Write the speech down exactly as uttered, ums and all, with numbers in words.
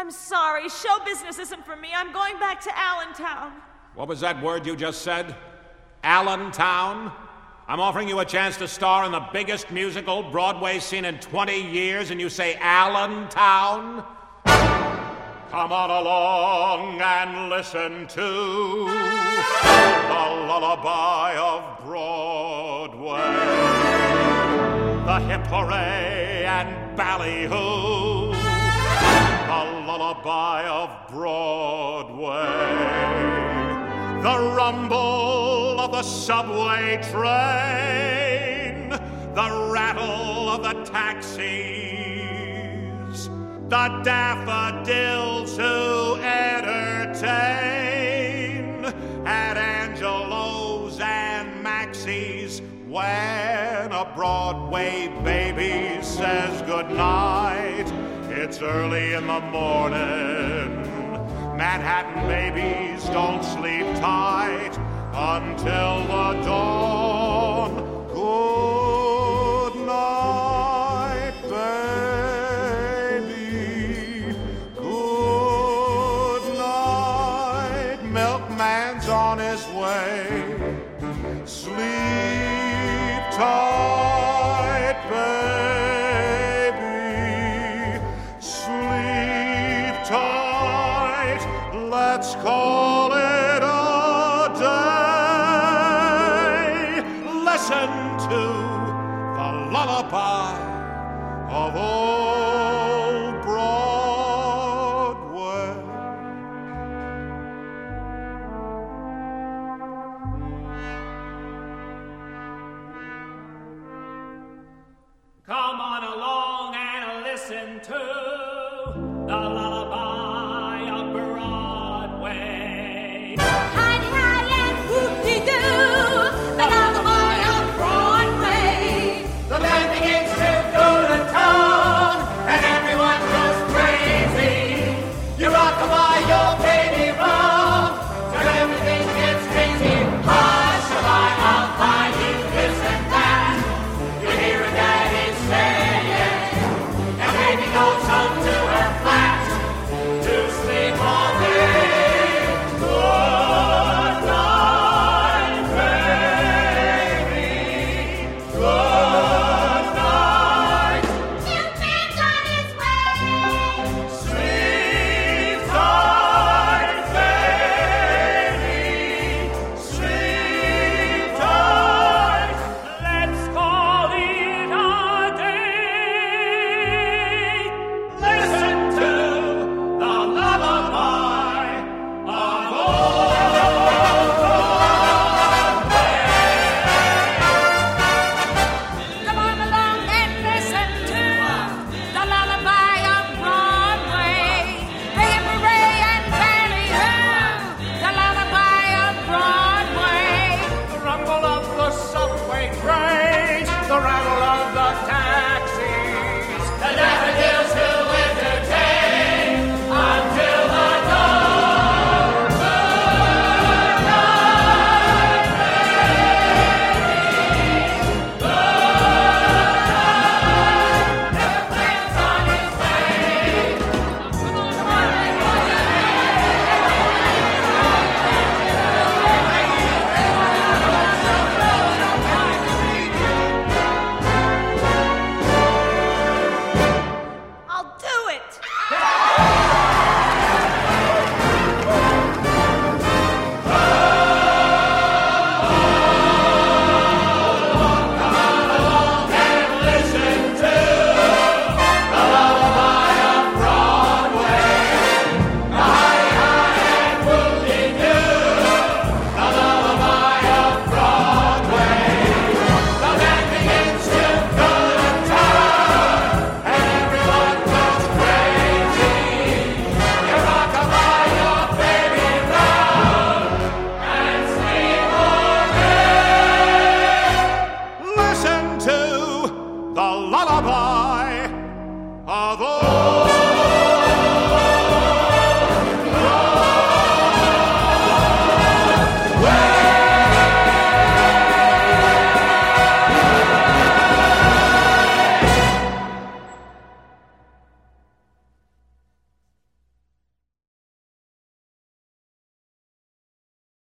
I'm sorry. Show business isn't for me. I'm going back to Allentown. What was that word you just said? Allentown? I'm offering you a chance to star in the biggest musical Broadway seen in twenty years, and you say Allentown? Come on along and listen to the lullaby of Broadway, the hip hooray and ballyhoo, the lullaby of Broadway, the rumble of the subway train, the rattle of the taxis, the daffodils who entertain at Angelo's and Maxie's when a Broadway baby says goodnight. It's early in the morning. Manhattan babies don't sleep tight until the dawn. Good night, baby. Good night. Milkman's on his way. Sleep tight, baby. Sleep tight. Let's call it a day. Listen to the lullaby of old Broadway. Come on along and listen to the lullaby